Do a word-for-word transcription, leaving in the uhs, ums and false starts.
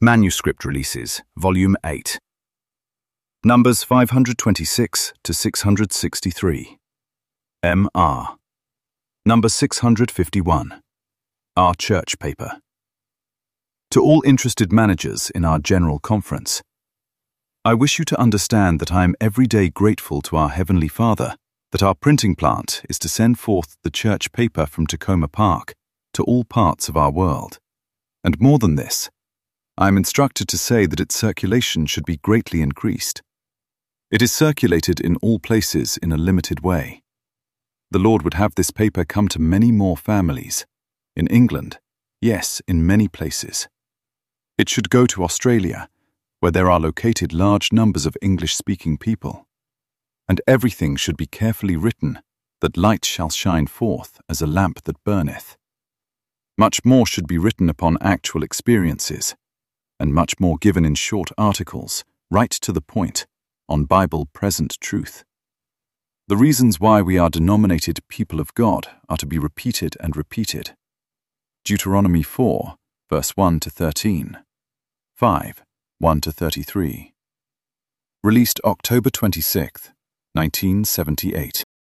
Manuscript Releases, Volume eight. Numbers five hundred twenty-six to six hundred sixty-three. M R. Number six hundred fifty-one. Our Church Paper. To all interested managers in our General Conference, I wish you to understand that I am every day grateful to our Heavenly Father that our printing plant is to send forth the church paper from Takoma Park to all parts of our world. And more than this, I am instructed to say that its circulation should be greatly increased. It is circulated in all places in a limited way. The Lord would have this paper come to many more families. In England, yes, in many places. It should go to Australia, where there are located large numbers of English-speaking people. And everything should be carefully written, that light shall shine forth as a lamp that burneth. Much more should be written upon actual experiences, and much more given in short articles, right to the point, on Bible present truth. The reasons why we are denominated people of God are to be repeated and repeated. Deuteronomy four, verse one to thirteen. five, one to thirty-three. Released October twenty-sixth, nineteen seventy-eight.